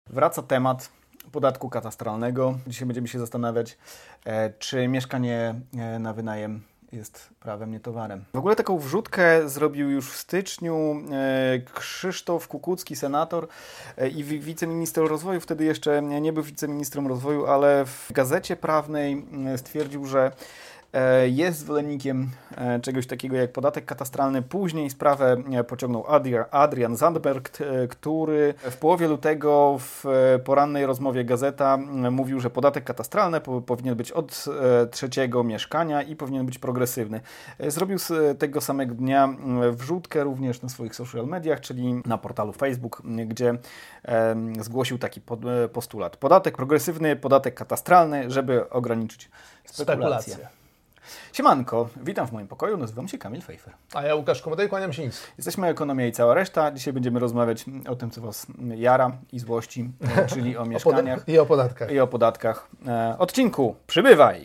Wraca temat podatku katastralnego. Dzisiaj będziemy się zastanawiać, czy mieszkanie na wynajem jest prawem, nie towarem. W ogóle taką wrzutkę zrobił już w styczniu Krzysztof Kukucki, senator i wiceminister rozwoju. Wtedy jeszcze nie był wiceministrem rozwoju, ale w Gazecie Prawnej stwierdził, że jest zwolennikiem czegoś takiego jak podatek katastralny. Później sprawę pociągnął Adrian Zandberg, który w połowie lutego w porannej rozmowie Gazeta mówił, że podatek katastralny powinien być od trzeciego mieszkania i powinien być progresywny. Zrobił z tego samego dnia wrzutkę również na swoich social mediach, czyli na portalu Facebook, gdzie zgłosił taki postulat. Podatek progresywny, podatek katastralny, żeby ograniczyć spekulacje. Siemanko, witam w moim pokoju, nazywam się Kamil Fejfer. A ja Łukasz Komodej, kłaniam się nisko. Jesteśmy Ekonomia i cała reszta. Dzisiaj będziemy rozmawiać o tym, co Was jara i złości, czyli o mieszkaniach. I o podatkach. I o podatkach. Odcinku, przybywaj!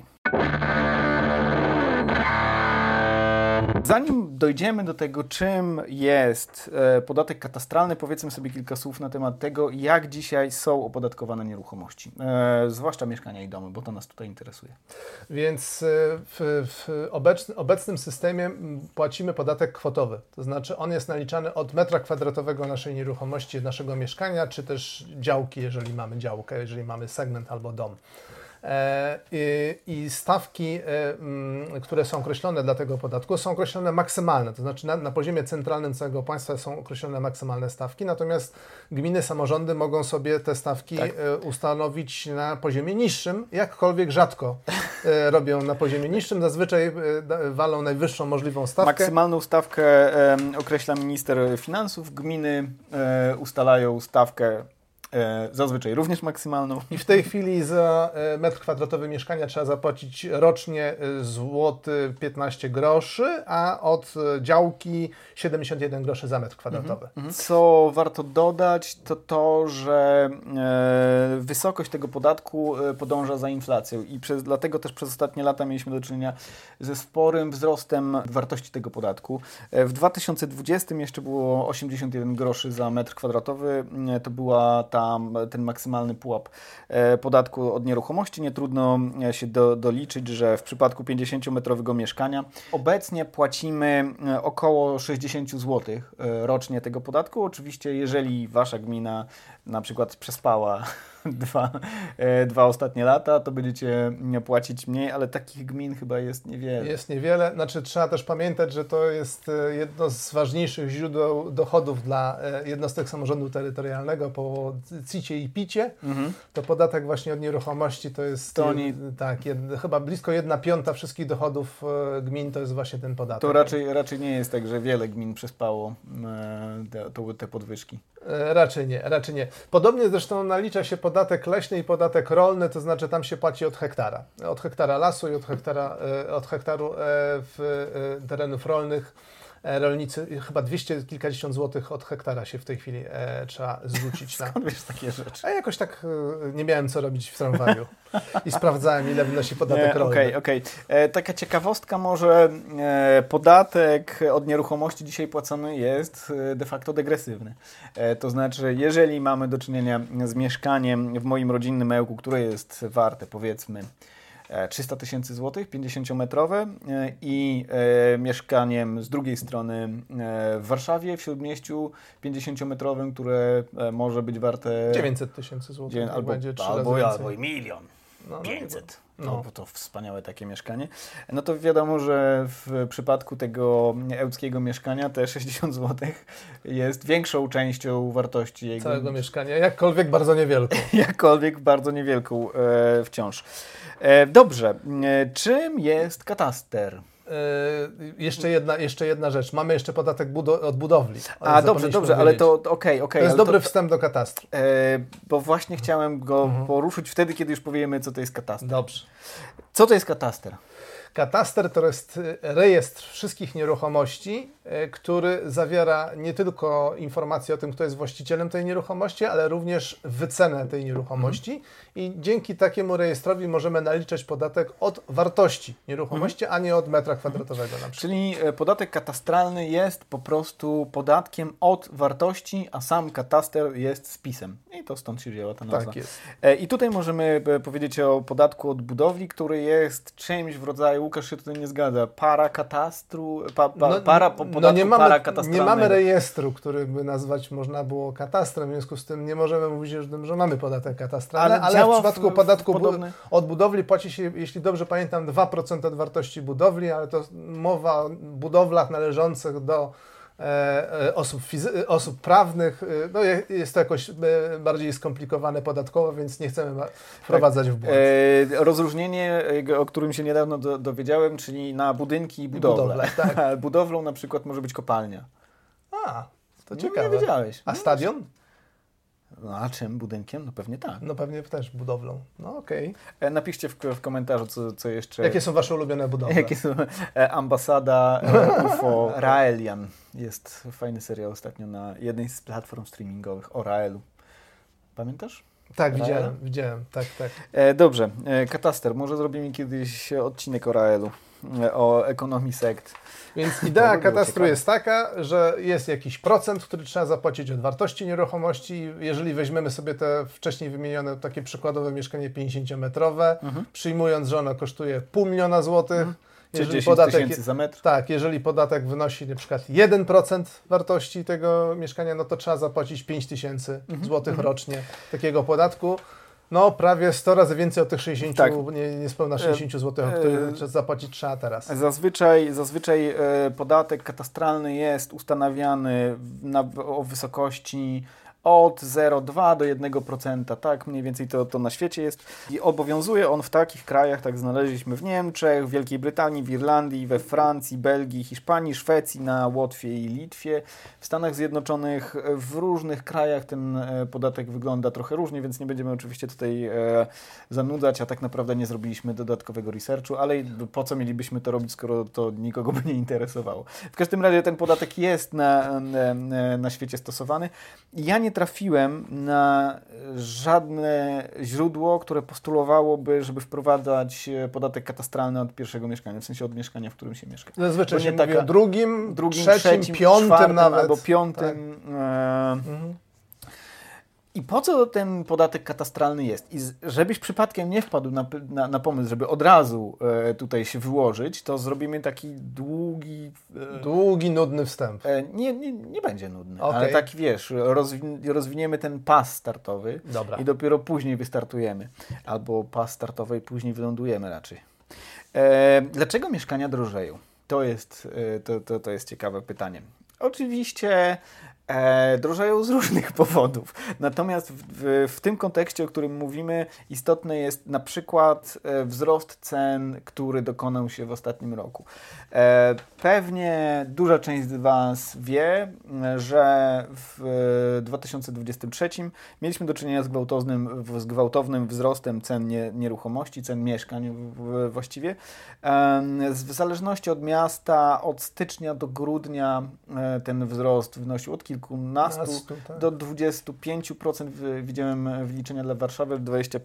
Zanim dojdziemy do tego, czym jest podatek katastralny, powiedzmy sobie kilka słów na temat tego, jak dzisiaj są opodatkowane nieruchomości. Zwłaszcza mieszkania i domy, bo to nas tutaj interesuje. Więc w obecnym systemie płacimy podatek kwotowy. To znaczy on jest naliczany od metra kwadratowego naszej nieruchomości, naszego mieszkania, czy też działki, jeżeli mamy działkę, jeżeli mamy segment albo dom. I stawki, które są określone dla tego podatku, są określone maksymalne, to znaczy na poziomie centralnym całego państwa są określone maksymalne stawki, natomiast gminy, samorządy mogą sobie te stawki ustanowić na poziomie niższym, jakkolwiek rzadko robią na poziomie niższym, zazwyczaj walą najwyższą możliwą stawkę. Maksymalną stawkę określa minister finansów, gminy ustalają stawkę zazwyczaj również maksymalną. I w tej chwili za metr kwadratowy mieszkania trzeba zapłacić rocznie złoty 15 groszy, a od działki 71 groszy za metr kwadratowy. Co warto dodać, to że wysokość tego podatku podąża za inflacją i dlatego też przez ostatnie lata mieliśmy do czynienia ze sporym wzrostem wartości tego podatku. W 2020 jeszcze było 81 groszy za metr kwadratowy. To była ten maksymalny pułap podatku od nieruchomości. Nie trudno się doliczyć, że w przypadku 50-metrowego mieszkania obecnie płacimy około 60 zł rocznie tego podatku. Oczywiście, jeżeli Wasza gmina na przykład przespała dwa ostatnie lata, to będziecie płacić mniej, ale takich gmin chyba jest niewiele. Jest niewiele. Znaczy trzeba też pamiętać, że to jest jedno z ważniejszych źródeł dochodów dla jednostek samorządu terytorialnego po CIT-cie i PIT-cie. To podatek właśnie od nieruchomości to jest chyba blisko 1/5 wszystkich dochodów gmin to jest właśnie ten podatek. To raczej nie jest tak, że wiele gmin przespało te podwyżki. Raczej nie. Podobnie zresztą nalicza się podatek leśny i podatek rolny, to znaczy tam się płaci od hektara. Od hektara lasu i od hektaru terenów rolnych. Rolnicy chyba 200 kilkadziesiąt złotych od hektara się w tej chwili trzeba zwrócić. Skąd wiesz takie rzeczy? A jakoś tak nie miałem co robić w tramwaju i sprawdzałem, ile wynosi podatek rolny. Okej. Taka ciekawostka może, podatek od nieruchomości dzisiaj płacony jest de facto degresywny. To znaczy, jeżeli mamy do czynienia z mieszkaniem w moim rodzinnym ełku, które jest warte powiedzmy 300 000 złotych, 50-metrowe i mieszkaniem z drugiej strony w Warszawie, w Śródmieściu 50-metrowym, które może być warte 900 000 złotych. Albo i 1 500 000. Bo to wspaniałe takie mieszkanie. No to wiadomo, że w przypadku tego ełckiego mieszkania te 60 zł jest większą częścią wartości jego całego mieszkania, jakkolwiek bardzo niewielką. Jakkolwiek bardzo niewielką wciąż. Dobrze, czym jest kataster? Jeszcze jedna rzecz. Mamy jeszcze podatek od budowli. Dobrze, ale to okej. To jest dobry wstęp do katastru. Bo właśnie chciałem go poruszyć wtedy, kiedy już powiemy, co to jest kataster. Dobrze. Co to jest kataster? Kataster to jest rejestr wszystkich nieruchomości, który zawiera nie tylko informacje o tym, kto jest właścicielem tej nieruchomości, ale również wycenę tej nieruchomości i dzięki takiemu rejestrowi możemy naliczać podatek od wartości nieruchomości, a nie od metra kwadratowego na przykład. Czyli podatek katastralny jest po prostu podatkiem od wartości, a sam kataster jest spisem. I to stąd się wzięła ta nazwa. Tak jest. I tutaj możemy powiedzieć o podatku od budowli, który jest czymś w rodzaju, Łukasz się tutaj nie zgadza, para katastru, nie mamy rejestru, który by nazwać można było katastrem, w związku z tym nie możemy mówić o tym, że mamy podatek katastralny, ale w przypadku podatku od budowli płaci się, jeśli dobrze pamiętam, 2% od wartości budowli, ale to mowa o budowlach należących do osób prawnych. No jest to jakoś bardziej skomplikowane podatkowo, więc nie chcemy wprowadzać w błąd. Rozróżnienie, o którym się niedawno dowiedziałem, czyli na budynki i budowle. Tak. Budowlą na przykład może być kopalnia. To ciekawe. Nie wiedziałeś. A stadion? No a czym? Budynkiem? No pewnie tak. No pewnie też budowlą. No okej. Napiszcie w komentarzu, co jeszcze... Jakie są Wasze ulubione budowle? Jakie są ambasada UFO Raelian. Jest fajny serial ostatnio na jednej z platform streamingowych o Raelu. Pamiętasz? Tak, widziałem. Tak. Dobrze. Kataster. Może zrobimy kiedyś odcinek o Raelu. O ekonomii sekt. Więc idea katastru jest taka, że jest jakiś procent, który trzeba zapłacić od wartości nieruchomości. Jeżeli weźmiemy sobie te wcześniej wymienione takie przykładowe mieszkanie 50-metrowe, przyjmując, że ono kosztuje 500 000 złotych, Czyli 10 000 za metr? Tak, jeżeli podatek wynosi na przykład 1% wartości tego mieszkania, no to trzeba zapłacić 5000 złotych rocznie takiego podatku. No prawie 100 razy więcej od tych 60, niespełna 60 zł, o których zapłacić trzeba teraz. Zazwyczaj podatek katastralny jest ustanawiany o wysokości od 0,2 do 1%, tak? Mniej więcej to na świecie jest. I obowiązuje on w takich krajach, tak znaleźliśmy w Niemczech, w Wielkiej Brytanii, w Irlandii, we Francji, Belgii, Hiszpanii, Szwecji, na Łotwie i Litwie. W Stanach Zjednoczonych w różnych krajach ten podatek wygląda trochę różnie, więc nie będziemy oczywiście tutaj zanudzać, a tak naprawdę nie zrobiliśmy dodatkowego researchu, ale po co mielibyśmy to robić, skoro to nikogo by nie interesowało. W każdym razie ten podatek jest na świecie stosowany. Ja nie trafiłem na żadne źródło, które postulowałoby, żeby wprowadzać podatek katastralny od pierwszego mieszkania, w sensie od mieszkania, w którym się mieszka. Zazwyczaj się mówi o drugim, trzecim, piątym czwartym, nawet. Albo piątym. Tak. I po co ten podatek katastralny jest? I żebyś przypadkiem nie wpadł na pomysł, żeby od razu tutaj się wyłożyć, to zrobimy taki długi, nudny wstęp. Nie będzie nudny, ale taki wiesz, rozwiniemy ten pas startowy. Dobra. I dopiero później wystartujemy. Albo pas startowy i później wylądujemy raczej. Dlaczego mieszkania drożeją? To jest ciekawe pytanie. Oczywiście drożeją z różnych powodów. Natomiast w tym kontekście, o którym mówimy, istotny jest na przykład wzrost cen, który dokonał się w ostatnim roku. Pewnie duża część z Was wie, że w 2023 mieliśmy do czynienia z gwałtownym wzrostem cen nieruchomości, cen mieszkań właściwie. W zależności od miasta, od stycznia do grudnia ten wzrost wynosił od kilkunastu do 25%. Widziałem wyliczenia dla Warszawy,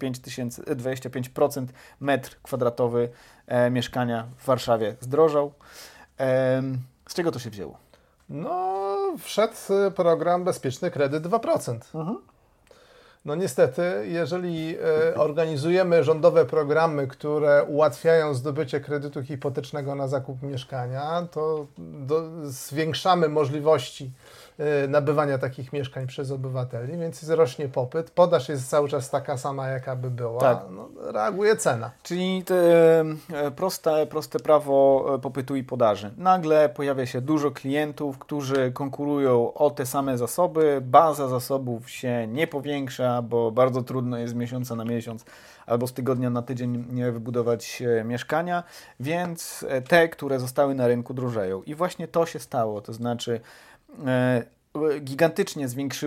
25% metr kwadratowy mieszkania w Warszawie zdrożał. Z czego to się wzięło? No, wszedł program Bezpieczny Kredyt 2%. No niestety, jeżeli organizujemy rządowe programy, które ułatwiają zdobycie kredytu hipotecznego na zakup mieszkania, to zwiększamy możliwości nabywania takich mieszkań przez obywateli, więc rośnie popyt. Podaż jest cały czas taka sama, jaka by była. Tak. No, reaguje cena. Czyli proste prawo popytu i podaży. Nagle pojawia się dużo klientów, którzy konkurują o te same zasoby. Baza zasobów się nie powiększa, bo bardzo trudno jest z miesiąca na miesiąc albo z tygodnia na tydzień wybudować mieszkania, więc te, które zostały na rynku, drożeją. I właśnie to się stało. To znaczy gigantycznie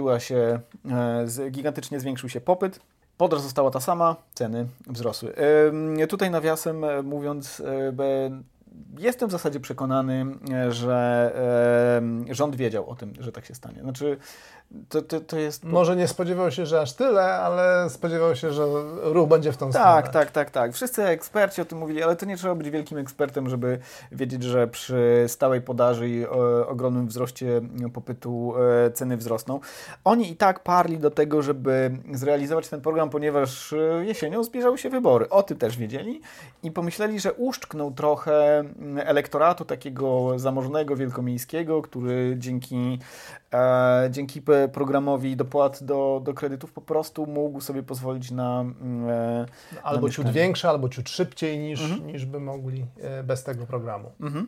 zwiększył się popyt. Podaż została ta sama, ceny wzrosły. Tutaj nawiasem mówiąc, jestem w zasadzie przekonany, że rząd wiedział o tym, że tak się stanie. Znaczy, to jest... Może nie spodziewał się, że aż tyle, ale spodziewał się, że ruch będzie w tą stronę. Tak. Wszyscy eksperci o tym mówili, ale to nie trzeba być wielkim ekspertem, żeby wiedzieć, że przy stałej podaży i ogromnym wzroście popytu ceny wzrosną. Oni i tak parli do tego, żeby zrealizować ten program, ponieważ jesienią zbliżały się wybory. O tym też wiedzieli i pomyśleli, że uszczkną trochę elektoratu takiego zamożnego, wielkomiejskiego, który dzięki programowi dopłat do kredytów po prostu mógł sobie pozwolić na albo ciut większe, albo ciut szybciej niż by mogli bez tego programu.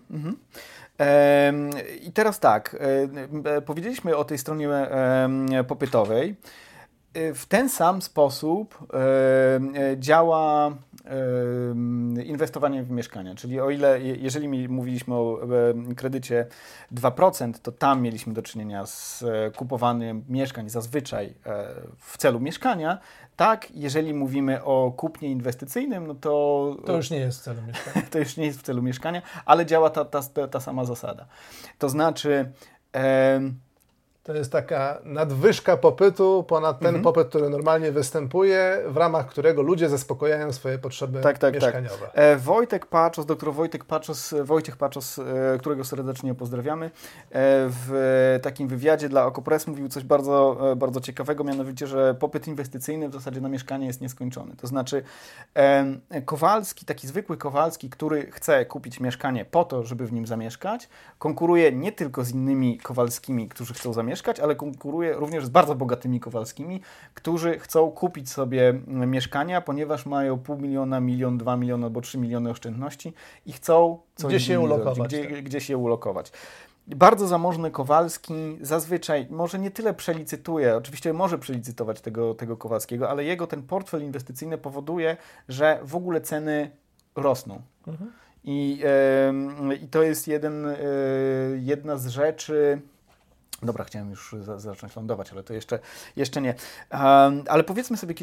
I teraz tak, powiedzieliśmy o tej stronie popytowej. W ten sam sposób działa inwestowanie w mieszkania, czyli jeżeli mówiliśmy o kredycie 2%, to tam mieliśmy do czynienia z kupowaniem mieszkań zazwyczaj w celu mieszkania. Tak, jeżeli mówimy o kupnie inwestycyjnym, no to już nie jest w celu mieszkania. To już nie jest w celu mieszkania, ale działa ta sama zasada. To znaczy... To jest taka nadwyżka popytu ponad ten popyt, który normalnie występuje, w ramach którego ludzie zaspokajają swoje potrzeby mieszkaniowe. Dr Wojciech Paczos, którego serdecznie pozdrawiamy, w takim wywiadzie dla Okopres mówił coś bardzo, bardzo ciekawego, mianowicie, że popyt inwestycyjny w zasadzie na mieszkanie jest nieskończony. To znaczy Kowalski, taki zwykły Kowalski, który chce kupić mieszkanie po to, żeby w nim zamieszkać, konkuruje nie tylko z innymi Kowalskimi, którzy chcą zamieszkać, ale konkuruje również z bardzo bogatymi Kowalskimi, którzy chcą kupić sobie mieszkania, ponieważ mają 500 000, 1 000 000, 2 miliony albo 3 miliony oszczędności i chcą gdzieś je ulokować. Bardzo zamożny Kowalski zazwyczaj może nie tyle przelicytuje, oczywiście może przelicytować tego Kowalskiego, ale jego ten portfel inwestycyjny powoduje, że w ogóle ceny rosną. I to jest jedna z rzeczy... Dobra, chciałem już zacząć lądować, ale to jeszcze nie. Ale powiedzmy sobie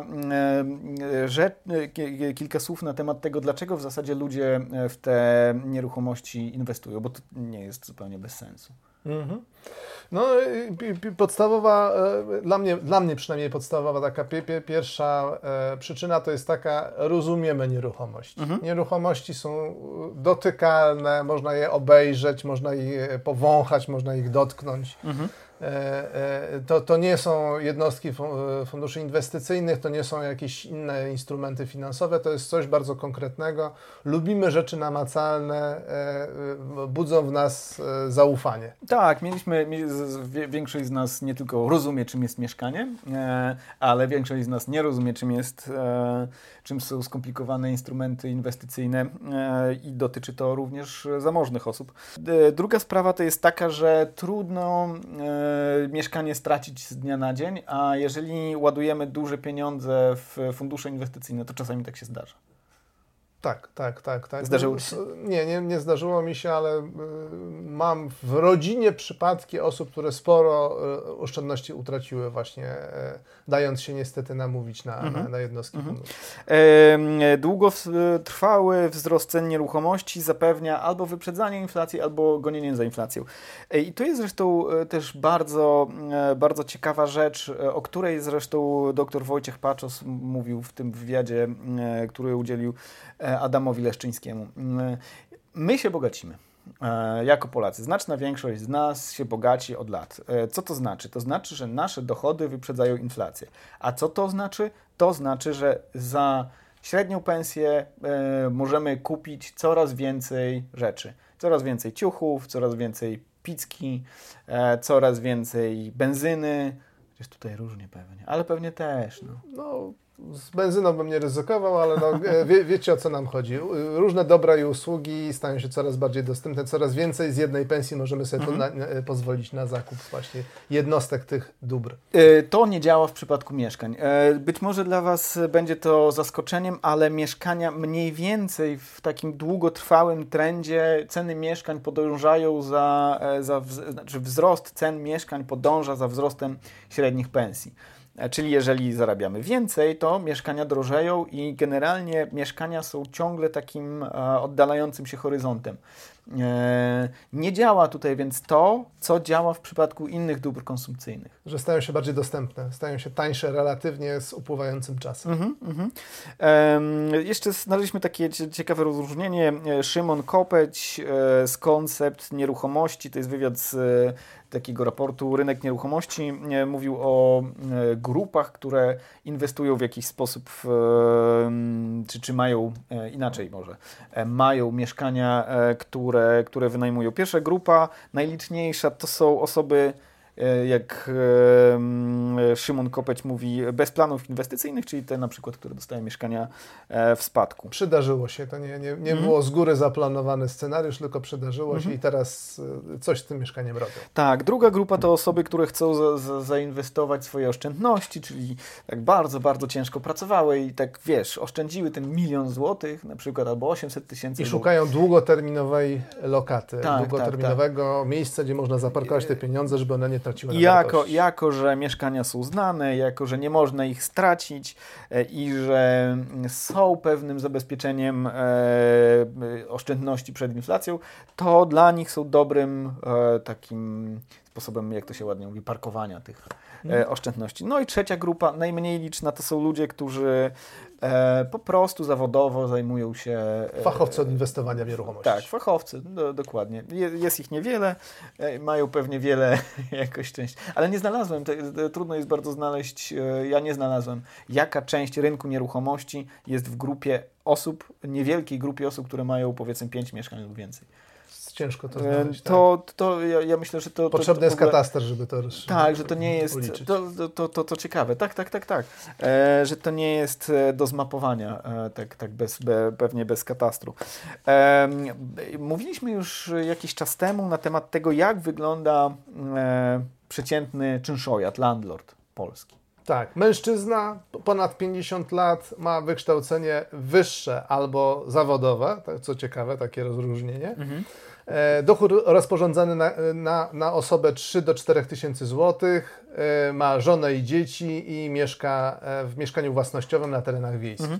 kilka słów na temat tego, dlaczego w zasadzie ludzie w te nieruchomości inwestują, bo to nie jest zupełnie bez sensu. No, podstawowa, dla mnie przynajmniej podstawowa taka pierwsza przyczyna to jest taka, rozumiemy nieruchomości. Nieruchomości są dotykalne, można je obejrzeć, można je powąchać, można ich dotknąć. To nie są jednostki funduszy inwestycyjnych, to nie są jakieś inne instrumenty finansowe, to jest coś bardzo konkretnego. Lubimy rzeczy namacalne, budzą w nas zaufanie. Tak, większość z nas nie tylko rozumie, czym jest mieszkanie, ale większość z nas nie rozumie, czym są skomplikowane instrumenty inwestycyjne i dotyczy to również zamożnych osób. Druga sprawa to jest taka, że trudno mieszkanie stracić z dnia na dzień, a jeżeli ładujemy duże pieniądze w fundusze inwestycyjne, to czasami tak się zdarza. Tak. Zdarzyło się? Nie zdarzyło mi się, ale mam w rodzinie przypadki osób, które sporo oszczędności utraciły właśnie, dając się niestety namówić na jednostki funduszu. Długotrwały wzrost cen nieruchomości zapewnia albo wyprzedzanie inflacji, albo gonienie za inflacją. I tu jest zresztą też bardzo, bardzo ciekawa rzecz, o której zresztą dr Wojciech Paczos mówił w tym wywiadzie, który udzielił Adamowi Leszczyńskiemu. My się bogacimy jako Polacy. Znaczna większość z nas się bogaci od lat. Co to znaczy? To znaczy, że nasze dochody wyprzedzają inflację. A co to znaczy? To znaczy, że za średnią pensję możemy kupić coraz więcej rzeczy. Coraz więcej ciuchów, coraz więcej picki, coraz więcej benzyny. Chociaż tutaj różnie pewnie, ale pewnie też. Z benzyną bym nie ryzykował, ale no, wiecie, o co nam chodzi. Różne dobra i usługi stają się coraz bardziej dostępne, coraz więcej z jednej pensji możemy sobie pozwolić na zakup właśnie jednostek tych dóbr. To nie działa w przypadku mieszkań. Być może dla Was będzie to zaskoczeniem, ale mieszkania mniej więcej w takim długotrwałym trendzie ceny mieszkań podążają znaczy wzrost cen mieszkań podąża za wzrostem średnich pensji. Czyli jeżeli zarabiamy więcej, to mieszkania drożeją i generalnie mieszkania są ciągle takim oddalającym się horyzontem. Nie działa tutaj więc to, co działa w przypadku innych dóbr konsumpcyjnych. Że stają się bardziej dostępne, stają się tańsze relatywnie z upływającym czasem. Jeszcze znaleźliśmy takie ciekawe rozróżnienie. Szymon Kopeć z Koncept Nieruchomości, to jest wywiad z takiego raportu Rynek Nieruchomości, mówił o grupach, które inwestują w jakiś sposób, czy mają, inaczej może, mają mieszkania, które wynajmują. Pierwsza grupa, najliczniejsza, to są osoby, jak Szymon Kopeć mówi, bez planów inwestycyjnych, czyli te na przykład, które dostają mieszkania w spadku. Przydarzyło się, to nie było z góry zaplanowany scenariusz, tylko przydarzyło się i teraz coś z tym mieszkaniem robią. Tak, druga grupa to osoby, które chcą zainwestować swoje oszczędności, czyli tak bardzo, bardzo ciężko pracowały i tak wiesz, oszczędziły ten 1 000 000 złotych na przykład albo 800 000. I szukają długoterminowej lokaty, tak, długoterminowego miejsca, gdzie można zaparkować te pieniądze, żeby one nie traciły na wartości. Jako, że mieszkania są znane, jako, że nie można ich stracić i że są pewnym zabezpieczeniem oszczędności przed inflacją, to dla nich są dobrym takim sposobem, jak to się ładnie mówi, parkowania tych oszczędności. No i trzecia grupa, najmniej liczna, to są ludzie, którzy po prostu zawodowo zajmują się... Fachowcy od inwestowania w nieruchomości. Tak, fachowcy, dokładnie. Jest ich niewiele, mają pewnie wiele jakoś część, ale nie znalazłem, trudno jest bardzo znaleźć, ja nie znalazłem, jaka część rynku nieruchomości jest w grupie osób, niewielkiej grupie osób, które mają powiedzmy 5 mieszkań lub więcej. Ciężko to znaleźć. Ja myślę, że to... Potrzebny jest kataster, żeby to tak, że to nie jest... To ciekawe. Tak. Że to nie jest do zmapowania, pewnie bez katastru. Mówiliśmy już jakiś czas temu na temat tego, jak wygląda przeciętny czynszojad, landlord polski. Tak, mężczyzna ponad 50 lat ma wykształcenie wyższe albo zawodowe, co ciekawe, takie rozróżnienie. Dochód rozporządzany na osobę 3 do 4 tysięcy złotych, ma żonę i dzieci i mieszka w mieszkaniu własnościowym na terenach wiejskich.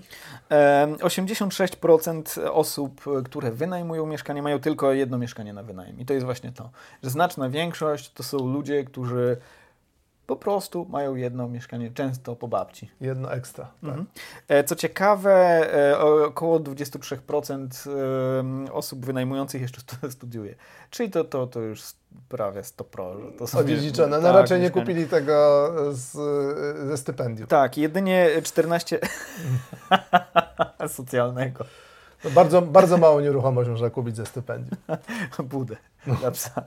86% osób, które wynajmują mieszkanie, mają tylko jedno mieszkanie na wynajem. I to jest właśnie to, że znaczna większość to są ludzie, którzy po prostu mają jedno mieszkanie, często po babci. Jedno ekstra. Tak. Co ciekawe, około 23% osób wynajmujących jeszcze studiuje. Czyli to już prawie 100%. To odziedziczone. No raczej nie kupili tego ze stypendium. Tak, jedynie 14 socjalnego. No bardzo małą nieruchomość można kupić ze stypendium. Budę dla psa.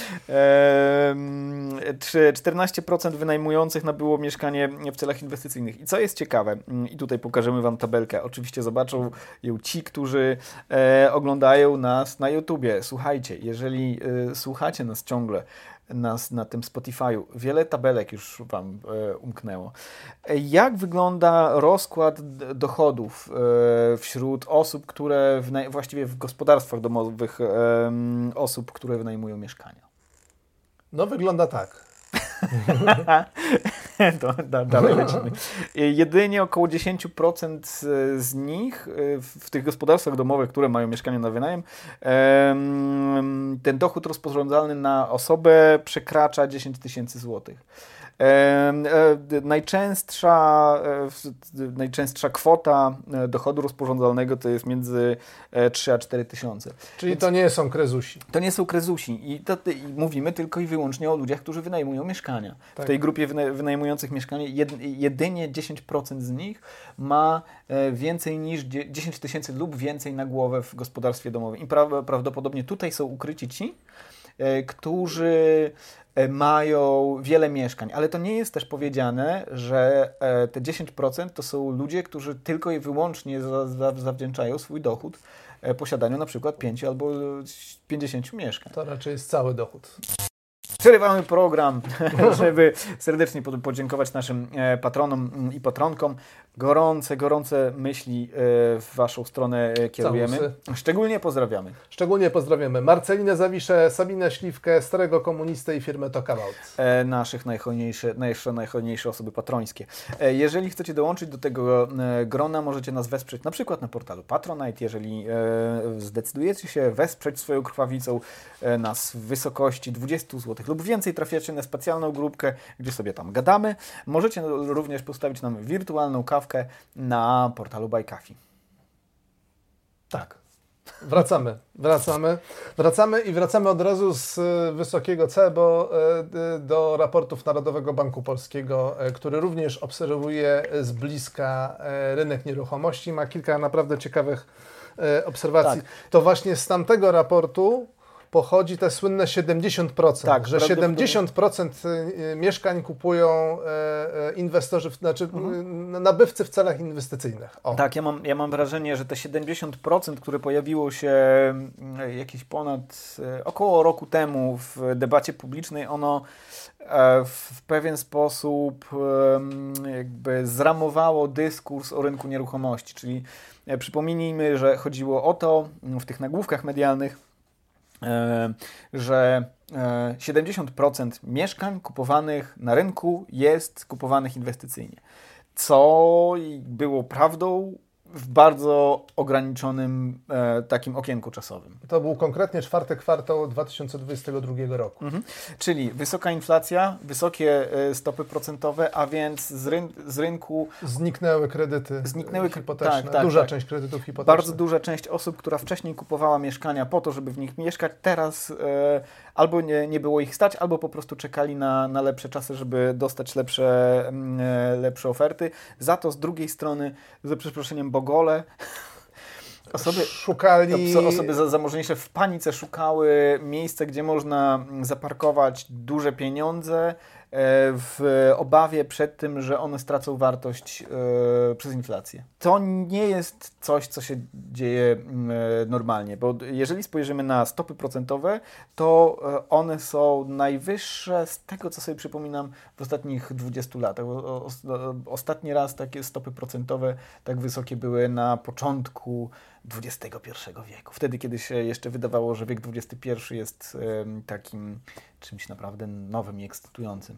14% wynajmujących nabyło mieszkanie w celach inwestycyjnych. I co jest ciekawe, i tutaj pokażemy Wam tabelkę, oczywiście zobaczą ją ci, którzy oglądają nas na YouTubie. Słuchajcie, jeżeli słuchacie nas ciągle, na tym Spotify'u. Wiele tabelek już Wam umknęło. Jak wygląda rozkład dochodów wśród osób, które właściwie w gospodarstwach domowych osób, które wynajmują mieszkania? No wygląda tak. Dalej lecimy. Jedynie około 10% z nich w tych gospodarstwach domowych, które mają mieszkania na wynajem, ten dochód rozporządzalny na osobę przekracza 10 tysięcy złotych. Najczęstsza kwota dochodu rozporządzalnego to jest między 3 a 4 tysiące. Czyli to nie są krezusi. To nie są krezusi i mówimy tylko i wyłącznie o ludziach, którzy wynajmują mieszkania. Tak. W tej grupie wynajmujących mieszkanie jedynie 10% z nich ma więcej niż 10 tysięcy lub więcej na głowę w gospodarstwie domowym. I prawdopodobnie tutaj są ukryci ci, którzy mają wiele mieszkań, ale to nie jest też powiedziane, że te 10% to są ludzie, którzy tylko i wyłącznie zawdzięczają swój dochód posiadaniu na przykład 5 albo 50 mieszkań. To raczej jest cały dochód. Przerywamy program, żeby serdecznie podziękować naszym patronom i patronkom. Gorące myśli w Waszą stronę kierujemy. Całusy. Szczególnie pozdrawiamy Marcelinę Zawiszę, Sabinę Śliwkę, Starego Komunistę i firmę Talkabout. Naszych najhojniejsze osoby patrońskie. Jeżeli chcecie dołączyć do tego grona, możecie nas wesprzeć na przykład na portalu Patronite. Jeżeli zdecydujecie się wesprzeć swoją krwawicą nas w wysokości 20 zł lub więcej, trafiacie na specjalną grupkę, gdzie sobie tam gadamy. Możecie również postawić nam wirtualną kawkę na portalu Buy Coffee. Tak. Wracamy od razu z wysokiego C, bo do raportów Narodowego Banku Polskiego, który również obserwuje z bliska rynek nieruchomości. Ma kilka naprawdę ciekawych obserwacji. Tak. To właśnie z tamtego raportu pochodzi te słynne 70%, tak, że 70% mieszkań kupują inwestorzy, nabywcy w celach inwestycyjnych. O. Tak, ja mam wrażenie, że te 70%, które pojawiło się jakieś około roku temu w debacie publicznej, ono w pewien sposób jakby zramowało dyskurs o rynku nieruchomości, czyli przypomnijmy, że chodziło o to w tych nagłówkach medialnych, że 70% mieszkań kupowanych na rynku jest kupowanych inwestycyjnie, co było prawdą w bardzo ograniczonym takim okienku czasowym. To był konkretnie 4. kwartał 2022 roku. Czyli wysoka inflacja, wysokie stopy procentowe, a więc z rynku zniknęły kredyty hipoteczne. Tak, duża część kredytów hipotecznych. Bardzo duża część osób, która wcześniej kupowała mieszkania po to, żeby w nich mieszkać, teraz albo nie było ich stać, albo po prostu czekali na lepsze czasy, żeby dostać lepsze oferty. Za to z drugiej strony, za przeproszeniem, bogole, osoby zamożniejsze w panice szukały miejsca, gdzie można zaparkować duże pieniądze w obawie przed tym, że one stracą wartość przez inflację. To nie jest coś, co się dzieje normalnie, bo jeżeli spojrzymy na stopy procentowe, to one są najwyższe z tego, co sobie przypominam, w ostatnich 20 latach. Ostatni raz takie stopy procentowe tak wysokie były na początku XXI wieku. Wtedy, kiedy się jeszcze wydawało, że wiek XXI jest takim czymś naprawdę nowym i ekscytującym.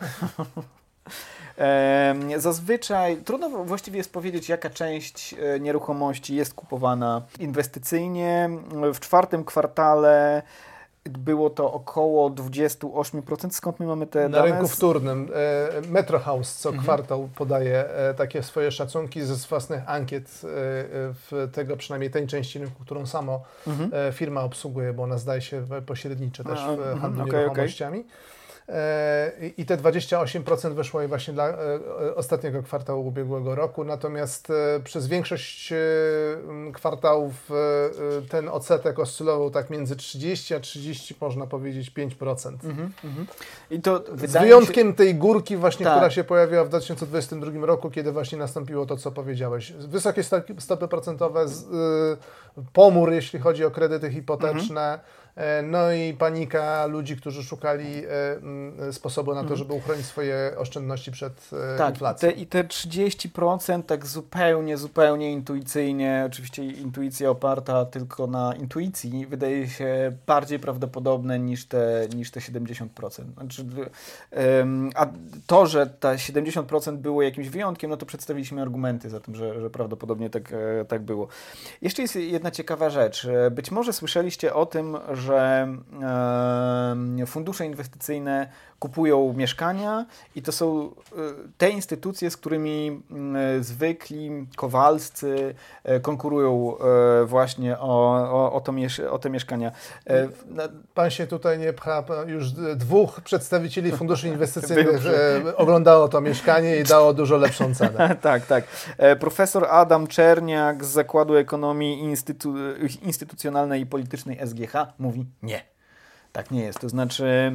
Zazwyczaj trudno właściwie jest powiedzieć, jaka część nieruchomości jest kupowana inwestycyjnie. W 4. kwartale było to około 28%. Skąd my mamy te dane? Na rynku wtórnym. Metro House co kwartał podaje takie swoje szacunki ze własnych ankiet w przynajmniej tej części rynku, którą samo firma obsługuje, bo ona zdaje się pośrednicze też w handlu nieruchomościami. I te 28% wyszło właśnie dla ostatniego kwartału ubiegłego roku, natomiast przez większość kwartałów ten odsetek oscylował tak między 30 a 30, można powiedzieć 5%. I to z wyjątkiem tej górki właśnie, która się pojawiła w 2022 roku, kiedy właśnie nastąpiło to, co powiedziałeś. Wysokie stopy procentowe, pomór, jeśli chodzi o kredyty hipoteczne, no i panika ludzi, którzy szukali sposobu na to, żeby uchronić swoje oszczędności przed inflacją. I te 30% tak zupełnie intuicyjnie, oczywiście intuicja oparta tylko na intuicji, wydaje się bardziej prawdopodobne niż te 70%. Znaczy, a to, że ta 70% było jakimś wyjątkiem, no to przedstawiliśmy argumenty za tym, że prawdopodobnie tak było. Jeszcze jest jedna ciekawa rzecz. Być może słyszeliście o tym, że fundusze inwestycyjne kupują mieszkania i to są te instytucje, z którymi zwykli kowalscy konkurują właśnie o te mieszkania. Pan się tutaj nie pcha, już 2 przedstawicieli funduszy inwestycyjnych oglądało to mieszkanie i dało dużo lepszą cenę. Tak. Profesor Adam Czerniak z Zakładu Ekonomii Instytucjonalnej i Politycznej SGH mówi nie. Tak nie jest. To znaczy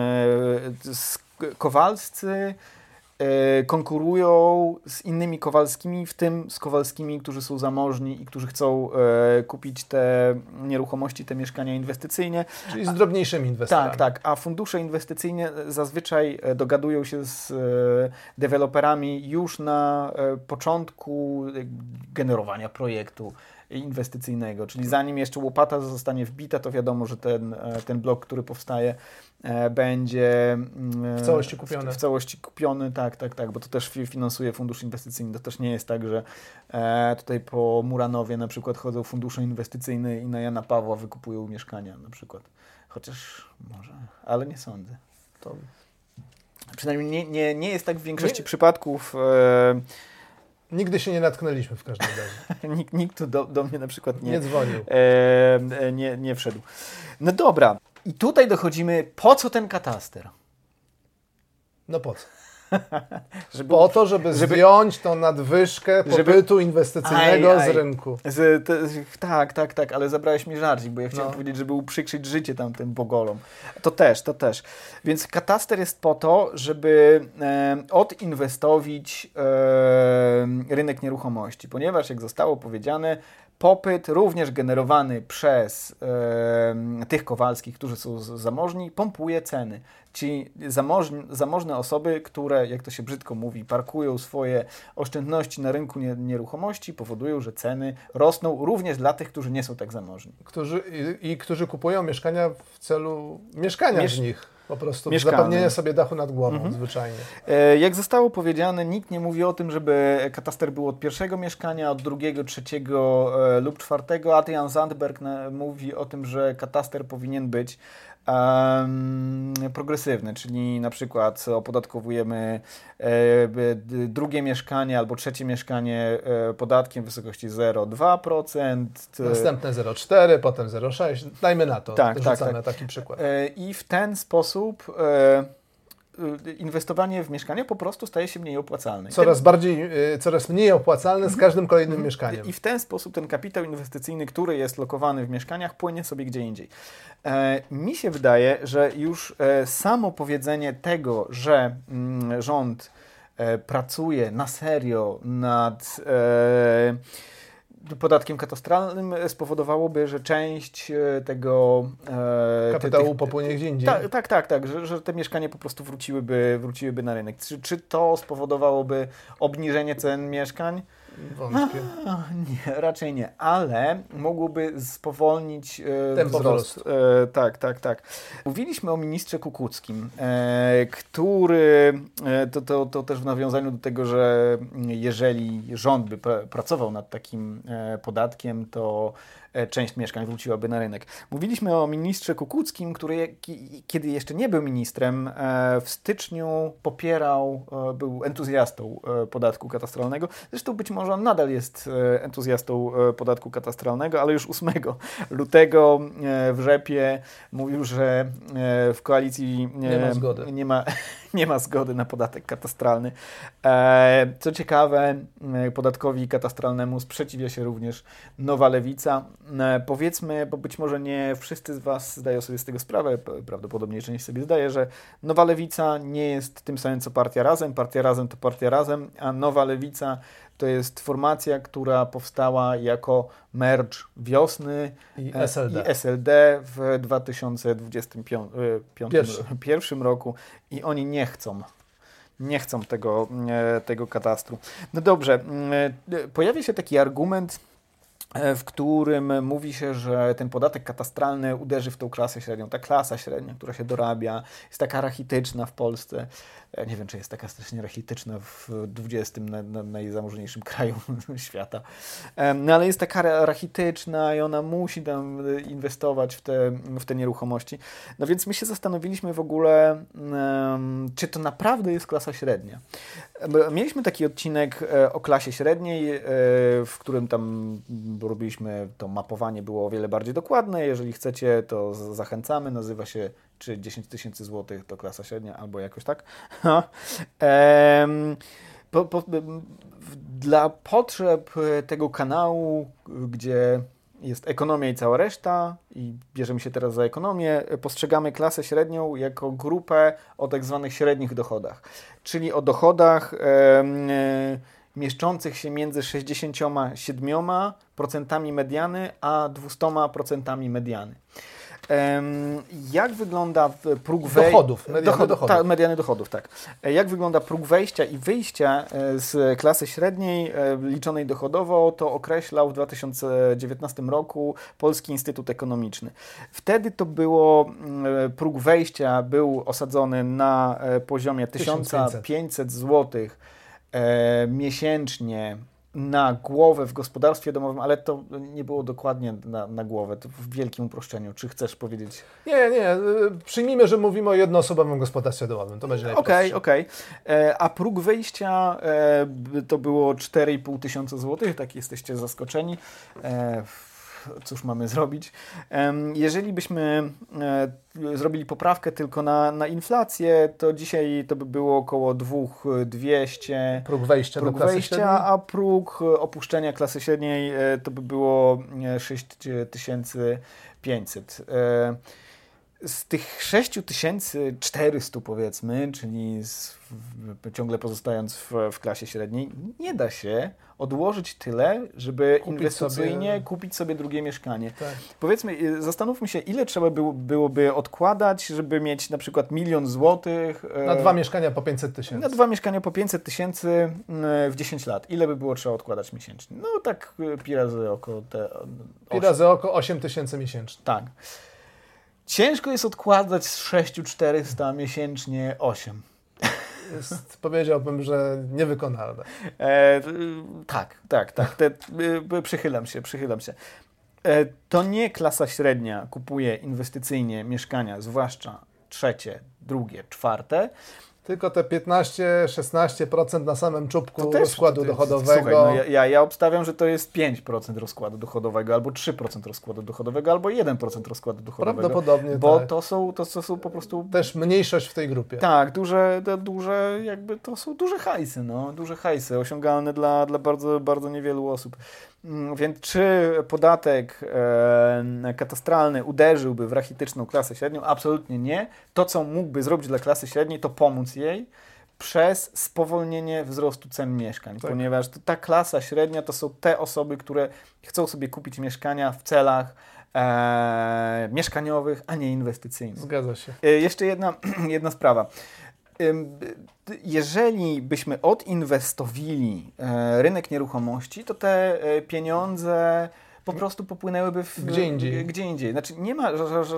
Kowalscy konkurują z innymi Kowalskimi, w tym z Kowalskimi, którzy są zamożni i którzy chcą kupić te nieruchomości, te mieszkania inwestycyjnie. Czyli z drobniejszymi inwestorami. Tak. A fundusze inwestycyjne zazwyczaj dogadują się z deweloperami już na początku generowania projektu inwestycyjnego, czyli zanim jeszcze łopata zostanie wbita, to wiadomo, że ten blok, który powstaje, będzie w całości kupiony. W całości kupiony, tak, bo to też finansuje fundusz inwestycyjny. To też nie jest tak, że tutaj po Muranowie na przykład chodzą fundusze inwestycyjne i na Jana Pawła wykupują mieszkania na przykład. Chociaż może, ale nie sądzę. To przynajmniej nie jest tak w większości przypadków. Nigdy się nie natknęliśmy w każdym razie. Nikt tu do mnie na przykład nie dzwonił. Nie wszedł. No dobra. I tutaj dochodzimy, po co ten kataster? No po co? Po to, żeby zdjąć tą nadwyżkę popytu inwestycyjnego z rynku. Tak, ale zabrałeś mi żarcik, bo ja chciałem powiedzieć, żeby uprzykrzyć życie tamtym bogolom. To też. Więc kataster jest po to, żeby odinwestować rynek nieruchomości, ponieważ jak zostało powiedziane, popyt, również generowany przez tych Kowalskich, którzy są zamożni, pompuje ceny. Ci zamożne osoby, które, jak to się brzydko mówi, parkują swoje oszczędności na rynku nieruchomości, powodują, że ceny rosną również dla tych, którzy nie są tak zamożni. Którzy kupują mieszkania w celu mieszkania w nich. Po prostu zapewnienie sobie dachu nad głową, zwyczajnie. Jak zostało powiedziane, nikt nie mówi o tym, żeby kataster był od pierwszego mieszkania, od drugiego, trzeciego lub czwartego. Adrian Zandberg mówi o tym, że kataster powinien być progresywny, czyli na przykład opodatkowujemy drugie mieszkanie albo trzecie mieszkanie podatkiem w wysokości 0,2%. Następne 0,4%, potem 0,6%. Dajmy na to, rzucamy taki przykład. I w ten sposób inwestowanie w mieszkanie po prostu staje się mniej opłacalne. Coraz mniej opłacalne z każdym kolejnym mieszkaniem. I w ten sposób ten kapitał inwestycyjny, który jest lokowany w mieszkaniach, płynie sobie gdzie indziej. Mi się wydaje, że już samo powiedzenie tego, że rząd pracuje na serio nad podatkiem katastralnym, spowodowałoby, że część tego kapitału popłynie gdzie indziej. Tak, że te mieszkania po prostu wróciłyby na rynek. Czy to spowodowałoby obniżenie cen mieszkań? Wątpię. Nie, raczej nie, ale mogłoby spowolnić tempo wzrost. Tak. Mówiliśmy o ministrze Kukuckim, który, to też w nawiązaniu do tego, że jeżeli rząd by pracował nad takim podatkiem, to część mieszkań wróciłaby na rynek. Mówiliśmy o ministrze Kukuckim, który kiedy jeszcze nie był ministrem, w styczniu był entuzjastą podatku katastralnego. Zresztą być może on nadal jest entuzjastą podatku katastralnego, ale już 8 lutego w Rzepie mówił, że w koalicji nie ma zgody na podatek katastralny. Co ciekawe, podatkowi katastralnemu sprzeciwia się również Nowa Lewica. Powiedzmy, bo być może nie wszyscy z Was zdają sobie z tego sprawę, prawdopodobnie część sobie zdaje, że Nowa Lewica nie jest tym samym co Partia Razem. Partia Razem to Partia Razem, a Nowa Lewica to jest formacja, która powstała jako merge Wiosny i SLD w 2021 roku i oni nie chcą tego katastru. No dobrze, pojawia się taki argument, w którym mówi się, że ten podatek katastralny uderzy w tą klasę średnią. Ta klasa średnia, która się dorabia, jest taka rachityczna w Polsce. Nie wiem, czy jest taka strasznie rachityczna w 20. najzamożniejszym kraju świata. No ale jest taka rachityczna i ona musi tam inwestować w te nieruchomości. No więc my się zastanowiliśmy w ogóle, czy to naprawdę jest klasa średnia. Mieliśmy taki odcinek o klasie średniej, w którym tam robiliśmy, to mapowanie było o wiele bardziej dokładne. Jeżeli chcecie, to zachęcamy. Nazywa się czy 10 000 złotych to klasa średnia, albo jakoś tak. Dla potrzeb tego kanału, gdzie jest ekonomia i cała reszta i bierzemy się teraz za ekonomię, postrzegamy klasę średnią jako grupę o tak zwanych średnich dochodach, czyli o dochodach mieszczących się między 67% mediany a 200% mediany. Jak wygląda próg mediany dochodów, tak. Jak wygląda próg wejścia i wyjścia z klasy średniej liczonej dochodowo, to określał w 2019 roku Polski Instytut Ekonomiczny. Wtedy to było, próg wejścia był osadzony na poziomie 1500 zł miesięcznie na głowę w gospodarstwie domowym, ale to nie było dokładnie na głowę, to w wielkim uproszczeniu. Czy chcesz powiedzieć? Nie. Przyjmijmy, że mówimy o jednoosobowym gospodarstwie domowym. To będzie najprostsze. Okej. A próg wyjścia to było 4,5 tysiąca złotych. Tak jesteście zaskoczeni. Cóż mamy zrobić? Jeżeli byśmy zrobili poprawkę tylko na inflację, to dzisiaj to by było około 2200 próg wejścia do klasy średniej, a próg opuszczenia klasy średniej to by było 6500. Z tych 6400 powiedzmy, czyli ciągle pozostając w klasie średniej, nie da się odłożyć tyle, żeby inwestycyjnie kupić sobie drugie mieszkanie. Tak. Powiedzmy, zastanówmy się, ile trzeba byłoby odkładać, żeby mieć na przykład 1 000 000 złotych. Na 2 mieszkania po 500 tysięcy. Na 2 mieszkania po 500 tysięcy w 10 lat. Ile by było trzeba odkładać miesięcznie? No tak pi razy oko. Pi razy oko 8 tysięcy miesięcznie. Tak. Ciężko jest odkładać z 6400 miesięcznie 8. Powiedziałbym, że niewykonalne. Tak. Przychylam się. To nie klasa średnia kupuje inwestycyjnie mieszkania, zwłaszcza trzecie, drugie, czwarte, tylko te 15-16% na samym czubku rozkładu dochodowego. Słuchaj, ja obstawiam, że to jest 5% rozkładu dochodowego, albo 3% rozkładu dochodowego, albo 1% rozkładu dochodowego. Prawdopodobnie bo tak. To są po prostu... Też mniejszość w tej grupie. Tak, duże jakby to są duże hajsy, duże hajsy osiągalne dla bardzo, bardzo niewielu osób. Więc czy podatek katastralny uderzyłby w rachityczną klasę średnią? Absolutnie nie. To, co mógłby zrobić dla klasy średniej, to pomóc jej przez spowolnienie wzrostu cen mieszkań, tak. Ponieważ ta klasa średnia to są te osoby, które chcą sobie kupić mieszkania w celach mieszkaniowych, a nie inwestycyjnych. Zgadza się. Jeszcze jedna sprawa. Jeżeli byśmy odinwestowali rynek nieruchomości, to te pieniądze po prostu popłynęłyby gdzie indziej. Znaczy nie ma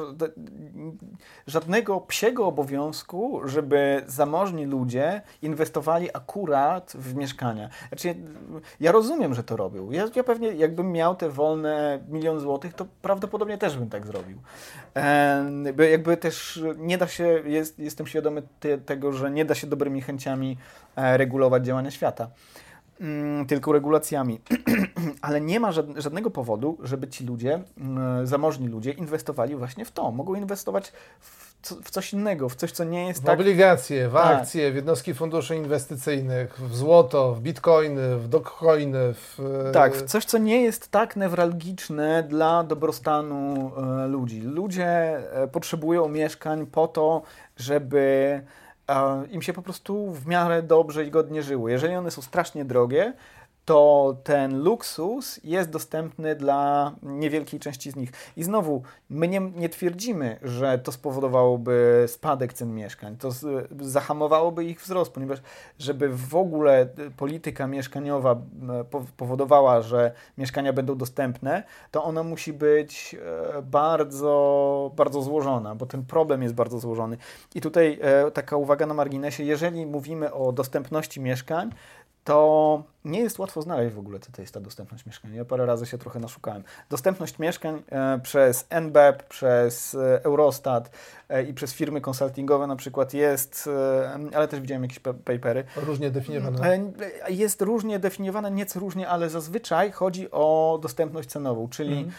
żadnego psiego obowiązku, żeby zamożni ludzie inwestowali akurat w mieszkania. Znaczy, ja rozumiem, że to robił. Ja pewnie jakbym miał te wolne 1 000 000 złotych, to prawdopodobnie też bym tak zrobił. Jakby też nie da się, jestem świadomy tego, że nie da się dobrymi chęciami regulować działania świata. Tylko regulacjami. Ale nie ma żadnego powodu, żeby ci ludzie, zamożni ludzie, inwestowali właśnie w to. Mogą inwestować w coś innego, w coś, co nie jest tak... W obligacje, w akcje, w jednostki funduszy inwestycyjnych, w złoto, w bitcoiny, w dogecoiny. Tak, w coś, co nie jest tak newralgiczne dla dobrostanu ludzi. Ludzie potrzebują mieszkań po to, żeby im się po prostu w miarę dobrze i godnie żyło. Jeżeli one są strasznie drogie, to ten luksus jest dostępny dla niewielkiej części z nich. I znowu, my nie twierdzimy, że to spowodowałoby spadek cen mieszkań. To zahamowałoby ich wzrost, ponieważ żeby w ogóle polityka mieszkaniowa powodowała, że mieszkania będą dostępne, to ona musi być bardzo, bardzo złożona, bo ten problem jest bardzo złożony. I tutaj taka uwaga na marginesie, jeżeli mówimy o dostępności mieszkań, to nie jest łatwo znaleźć w ogóle, co to jest ta dostępność mieszkań. Ja parę razy się trochę naszukałem. Dostępność mieszkań przez NBEP, przez Eurostat i przez firmy konsultingowe na przykład jest, ale też widziałem jakieś papery. Różnie definiowane. Jest różnie definiowane, nieco różnie, ale zazwyczaj chodzi o dostępność cenową, czyli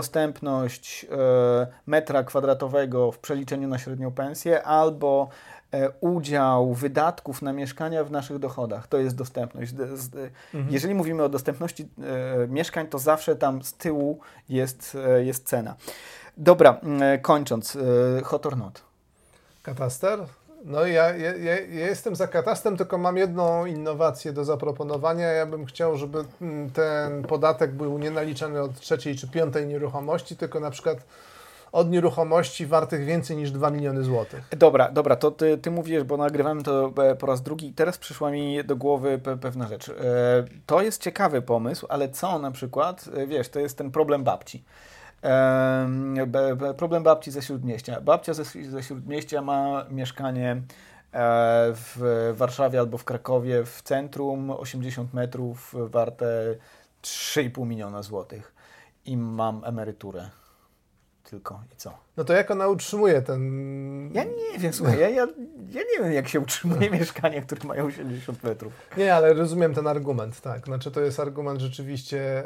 dostępność metra kwadratowego w przeliczeniu na średnią pensję albo udział wydatków na mieszkania w naszych dochodach. To jest dostępność. Jeżeli mówimy o dostępności mieszkań, to zawsze tam z tyłu jest cena. Dobra, kończąc. Hot or not? Kataster? No ja jestem za katastrem, tylko mam jedną innowację do zaproponowania. Ja bym chciał, żeby ten podatek był nie naliczany od 3. czy 5. nieruchomości, tylko na przykład od nieruchomości wartych więcej niż 2 miliony złotych. Dobra, to ty mówisz, bo nagrywamy to po raz drugi i teraz przyszła mi do głowy pewna rzecz. To jest ciekawy pomysł, ale co na przykład, wiesz, to jest ten problem babci. Problem babci ze Śródmieścia. Babcia ze Śródmieścia ma mieszkanie w Warszawie albo w Krakowie w centrum, 80 metrów, warte 3,5 miliona złotych i mam emeryturę tylko i co? No to jak ona utrzymuje ten... Ja nie wiem, słuchaj, ja nie wiem, jak się utrzymuje mieszkania, które mają 80 metrów. Nie, ale rozumiem ten argument, tak. Znaczy to jest argument rzeczywiście,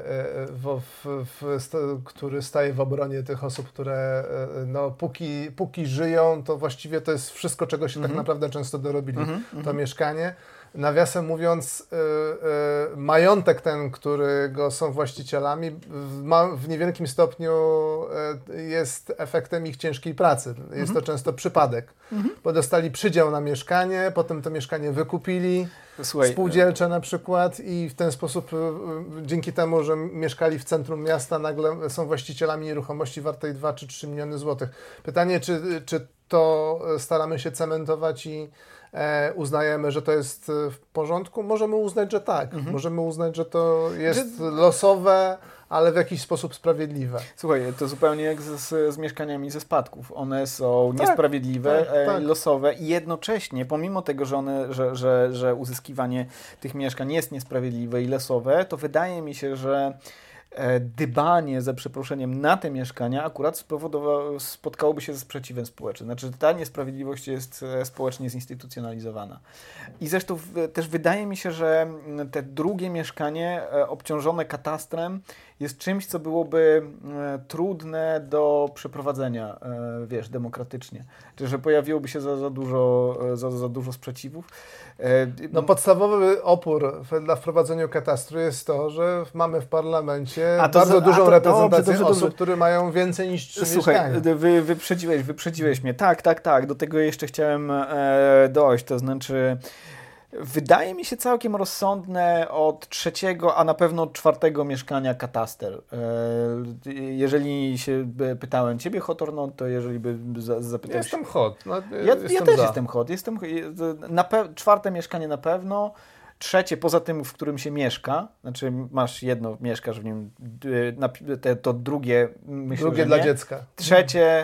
który staje w obronie tych osób, które no, póki żyją, to właściwie to jest wszystko, czego się tak naprawdę często dorobili. To mieszkanie. Nawiasem mówiąc, majątek ten, którego są właścicielami, w niewielkim stopniu jest efektem ich ciężkiej pracy. Jest to często przypadek, bo dostali przydział na mieszkanie, potem to mieszkanie wykupili, spółdzielcze na przykład i w ten sposób, dzięki temu, że mieszkali w centrum miasta, nagle są właścicielami nieruchomości wartej 2 czy 3 miliony złotych. Pytanie, czy to staramy się cementować i uznajemy, że to jest w porządku? Możemy uznać, że tak. Możemy uznać, że to jest losowe, ale w jakiś sposób sprawiedliwe. Słuchaj, to zupełnie jak z mieszkaniami ze spadków. One są niesprawiedliwe, losowe i jednocześnie, pomimo tego, że uzyskiwanie tych mieszkań jest niesprawiedliwe i losowe, to wydaje mi się, że dbanie, za przeproszeniem, na te mieszkania akurat spotkałoby się ze sprzeciwem społecznym. Znaczy, ta niesprawiedliwość jest społecznie zinstytucjonalizowana. I zresztą też wydaje mi się, że te drugie mieszkanie obciążone katastrem jest czymś, co byłoby trudne do przeprowadzenia, wiesz, demokratycznie. Czy że pojawiłoby się za dużo sprzeciwów. No podstawowy opór dla wprowadzenia katastru jest to, że mamy w parlamencie bardzo dużą reprezentację osób, które mają więcej niż 3 mieszkania. Słuchaj, wyprzedziłeś mnie. Tak. Do tego jeszcze chciałem dojść. To znaczy, wydaje mi się całkiem rozsądne od 3., a na pewno od 4. mieszkania kataster. Jeżeli się pytałem Ciebie hot or not, to jeżeli by zapytałeś... Ja jestem hot. No, ja też jestem hot. 4. mieszkanie na pewno. 3. poza tym, w którym się mieszka, znaczy masz jedno, mieszkasz w nim, to drugie, myślę, drugie że dla nie. dziecka. 3.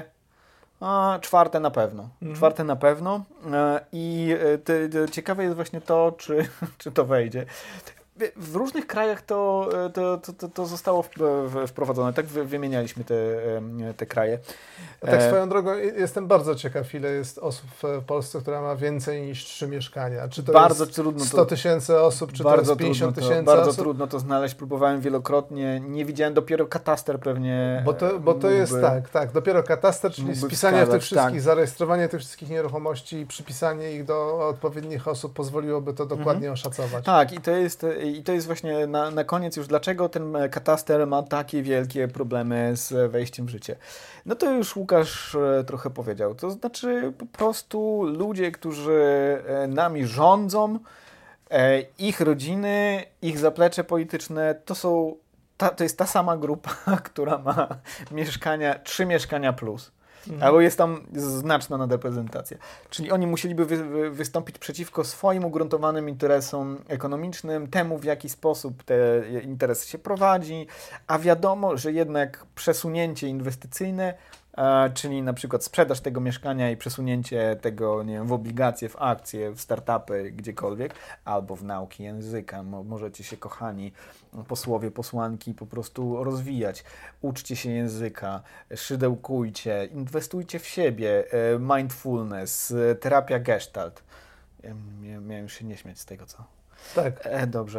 4. na pewno. 4. na pewno. I ciekawe jest właśnie to, czy to wejdzie. W różnych krajach to zostało wprowadzone. Tak wymienialiśmy te kraje. Tak swoją drogą jestem bardzo ciekaw, ile jest osób w Polsce, która ma więcej niż 3 mieszkania. Czy to bardzo jest trudno 100 tysięcy osób, czy to jest 50 tysięcy osób? Bardzo trudno to znaleźć. Próbowałem wielokrotnie. Nie widziałem, dopiero kataster pewnie. Bo to jest tak. Dopiero kataster, czyli spisanie tych wszystkich, zarejestrowanie tych wszystkich nieruchomości i przypisanie ich do odpowiednich osób pozwoliłoby to dokładnie oszacować. Tak, i to jest właśnie na koniec już, dlaczego ten kataster ma takie wielkie problemy z wejściem w życie. No to już Łukasz trochę powiedział. To znaczy po prostu ludzie, którzy nami rządzą, ich rodziny, ich zaplecze polityczne, to jest ta sama grupa, która ma 3 mieszkania plus. Albo jest tam znaczna nadreprezentacja. Czyli oni musieliby wystąpić przeciwko swoim ugruntowanym interesom ekonomicznym, temu w jaki sposób te interesy się prowadzi, a wiadomo, że jednak przesunięcie inwestycyjne, czyli na przykład sprzedaż tego mieszkania i przesunięcie tego, nie wiem, w obligacje, w akcje, w startupy, gdziekolwiek, albo w nauki języka. Możecie się, kochani posłowie, posłanki, po prostu rozwijać. Uczcie się języka, szydełkujcie, inwestujcie w siebie, mindfulness, terapia gestalt. Miałem już się nie śmiać z tego, co? Tak. Dobrze.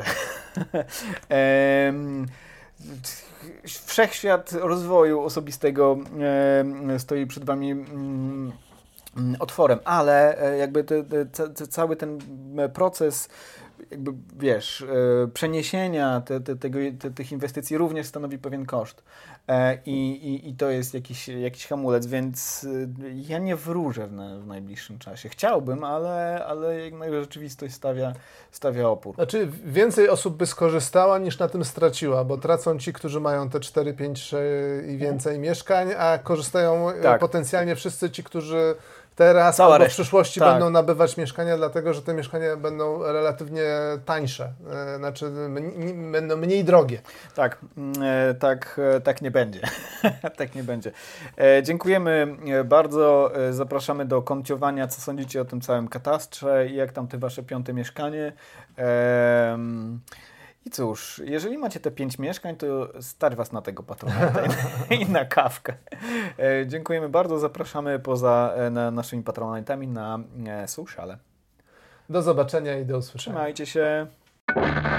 Wszechświat rozwoju osobistego stoi przed Wami otworem, ale jakby cały ten proces, jakby wiesz, przeniesienia tych inwestycji również stanowi pewien koszt. I to jest jakiś hamulec, więc ja nie wróżę w najbliższym czasie. Chciałbym, ale jednak rzeczywistość stawia opór. Znaczy więcej osób by skorzystała niż na tym straciła, bo tracą ci, którzy mają te 4, 5 i więcej mieszkań, a korzystają potencjalnie wszyscy ci, którzy teraz albo w przyszłości będą nabywać mieszkania, dlatego że te mieszkania będą relatywnie tańsze, znaczy będą mniej drogie. Tak nie będzie. Tak nie będzie. Dziękujemy bardzo. Zapraszamy do kontiowania, co sądzicie o tym całym katastrze i jak tam te wasze 5. mieszkanie. I cóż, jeżeli macie te 5 mieszkań, to stać was na tego Patronite'a i na kawkę. Dziękujemy bardzo. Zapraszamy poza naszymi Patronite'ami na sociale. Do zobaczenia i do usłyszenia. Trzymajcie się.